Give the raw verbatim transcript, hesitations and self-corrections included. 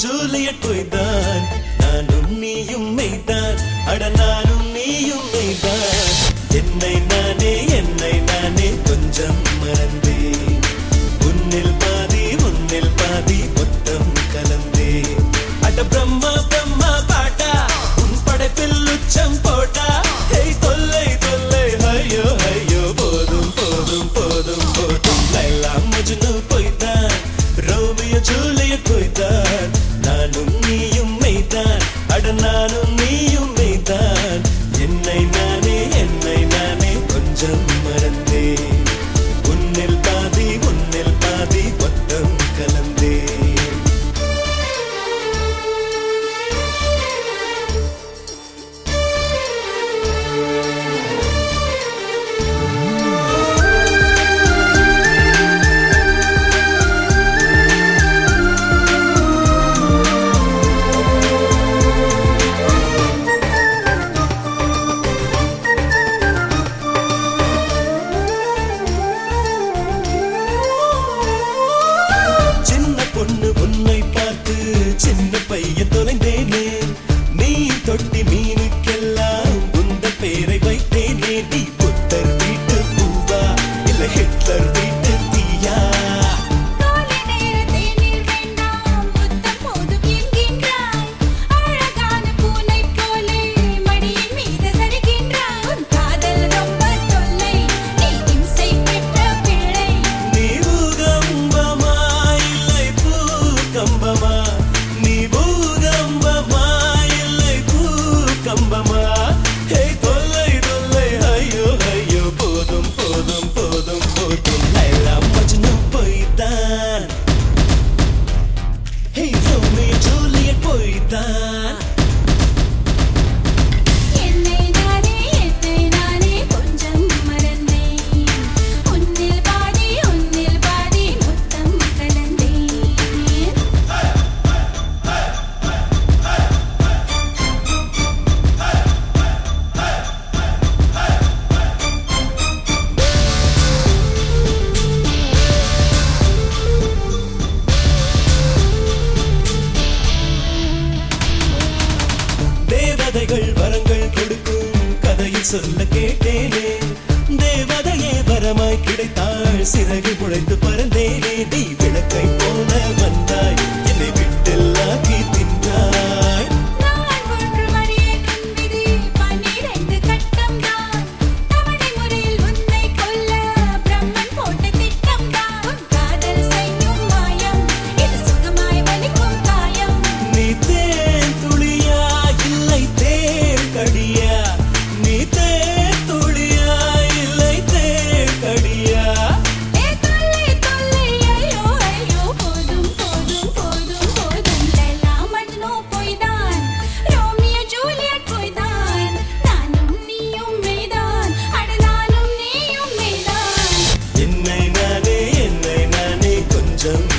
Juliet பொய்தான் நானும் நீயும் மெய்தான் அட நானும் நீயும் மெய்தான் என்னை நானே என்னை நானே கொஞ்சம் மறந்தேன் உன்னில் பாதி உன்னில் பாதி மொத்தம் கலந்தே அட பிரம்மா பிரம்மா பாட்டா உன் படைப்பில் உச்சம் போட்டா ஹேய் தொல்லை தொல்லை ஐயோ ஐயோ போதும் போதும் போதும் போதும் லைலா மஜ்னு பொய்தான் ரோமியோ ஜூலியட் பொய்தான் நானும் நீயும் மெய்தான் அட நானும் நீயும் மெய்தான் என்னை நானே என்னை நானே கொஞ்சம் மறந்தேன் உன்னில் பாதி உன்னில் பாதி மொத்தம் கலந்தேன் பொண்ணு உன்னை பார்த்து சின்ன பையன் தொலைந்தேனே நீ தொட்டி மீனுக்கெல்லாம் உந்த பேரை வைத்தேனே நீ புத்தர் வீட்டு பூவா இல்ல ஹிட்லர் வீட்டு தீயா நீ பூகம்பமா இல்லை பூகம்பமா ஹேய் தொல்லை தொல்லை ஐயோ ஐயோ போதும் போதும் போதும் போதும் லைலா மஜ்னு பொய்தான் ஹேய் ரோமியோ ஜூலியட் பொய்தான் என்னை நானே என்னை நானே கொஞ்சம் மறந்தேன் உன்னில் பாதி உன்னில் பாதி மொத்தம் கலந்தேன் தேவதைகள் வரங்கள் கொடுக்கும் கதையில் சொல்ல கேட்டேனே தேவதையே வரமாய் கிடைத்தாள் சிறகு முளைத்து பறந்தேனே நீ விளக்கை போல வந்தாய் என்னை விட்டெல்லாக்கி தின்றாய் நான் ஒன்று அறியேன் உன் விதி பன்னிரண்டு கட்டம்தான் தவணை முறையில் உன்னை கொல்ல பிரம்மன் போட்ட திட்டம்தான் உன் காதல் செய்யும் மாயம் இது சுகமாய் வலிக்கும் காயம் நீ தேன் துளியா இல்லை தேன் கடியா நீ தேன் துளியா இல்லை தேன் கடியா ஏ தொல்லை தொல்லை ஐயோ ஐயோ போதும் போதும் போதும் போதும் லைலா மஜ்னு பொய்தான் ரோமியோ ஜூலியட் பொய்தான் நானும் நீயும் மெய்தான் அட நானும் நீயும் மெய்தான் என்னை நானே என்னை நானே கொஞ்சம்